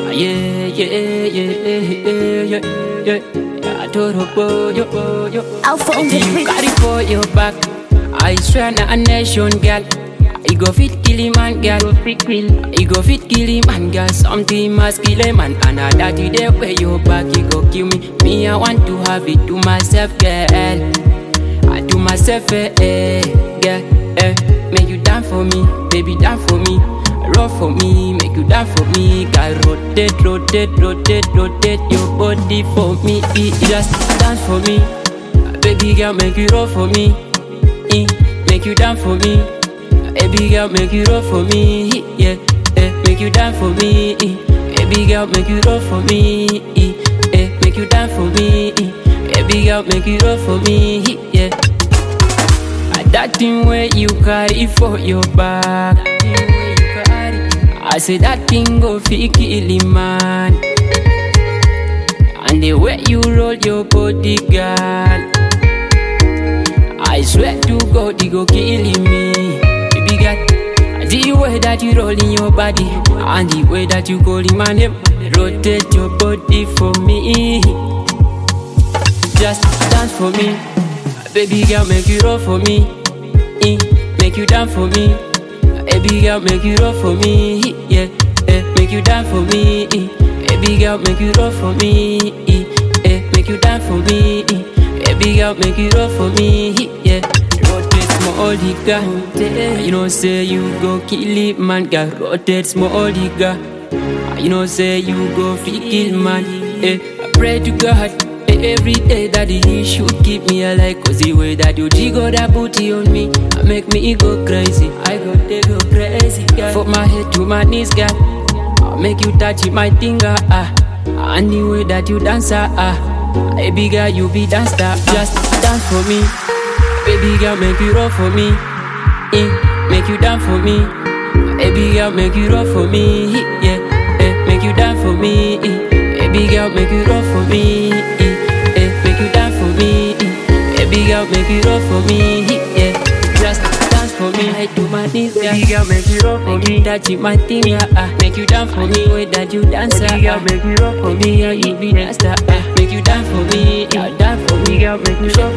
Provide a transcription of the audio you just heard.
Yeah, yeah, yeah, yeah, yeah. I told her, boy, yo. Alpha on the You beat. carry for your back. I swear na a nation, girl. I go fit kill him, man, girl. I go fit kill him, man, girl. Something must kill him, man. And I that you there where your back, you go kill me. Me, I want to have it to myself, girl. I do myself, girl. Make you dance for me, baby, dance for me. Roll for me, make you dance for me. Girl, rotate, rotate, rotate, rotate your body for me. Just dance for me, baby girl, make you roll for me. Make you dance for me, baby girl, make you roll for me. Yeah, make you dance for me, baby girl, make you roll for me. Make you dance for me, baby girl, make you roll for me. Yeah, that thing where you carry for your back. I say that thing go fi kill him, man. And the way you roll your body, girl, I swear to God, you go killing me. Baby girl, the way that you roll in your body, and the way that you calling my name, rotate your body for me. Just dance for me, baby girl, make you roll for me. Make you dance for me, baby girl, make you roll for me. Yeah, make you dance for me, baby girl, make you roll for me. Make you dance for me, baby girl, make you roll for me. Yeah, rotate small digga. You know say you go kill it, man. Girl, rotate small digga. You know say you go free kill, man. I pray to God every day that He should keep me alive. Cause the way that you jiggle that booty on me, make me go crazy. I go crazy, girl. From my head to my knees, girl, I'll make you touch my finger, and the way that you dance, baby girl, you be dance star. Just dance for me, baby girl, make you roll for me. Make you dance for me, baby girl, make you roll for me. Yeah, make you dance for me, baby girl, make you roll for me. Make you dance for me, baby girl, make you roll for me. Yeah, just dance for me. I do my knees, baby girl, make you roll for me. Touch my thing, make you dance for me. Way that you dance, baby girl, make you roll for me. Yeah, you be dance, make you dance for me. Yeah, dance for me, girl, make you roll